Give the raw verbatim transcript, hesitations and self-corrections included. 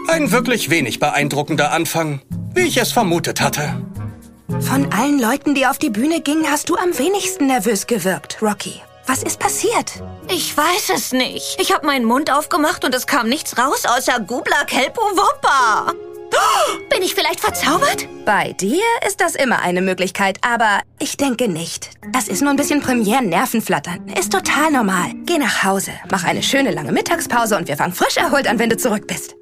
Ein wirklich wenig beeindruckender Anfang, wie ich es vermutet hatte. Von allen Leuten, die auf die Bühne gingen, hast du am wenigsten nervös gewirkt, Rocky. Was ist passiert? Ich weiß es nicht. Ich habe meinen Mund aufgemacht und es kam nichts raus, außer Gubla Kelpo Woppa. Bin ich vielleicht verzaubert? Bei dir ist das immer eine Möglichkeit, aber ich denke nicht. Das ist nur ein bisschen Premieren-Nervenflattern. Ist total normal. Geh nach Hause, mach eine schöne lange Mittagspause und wir fangen frisch erholt an, wenn du zurück bist.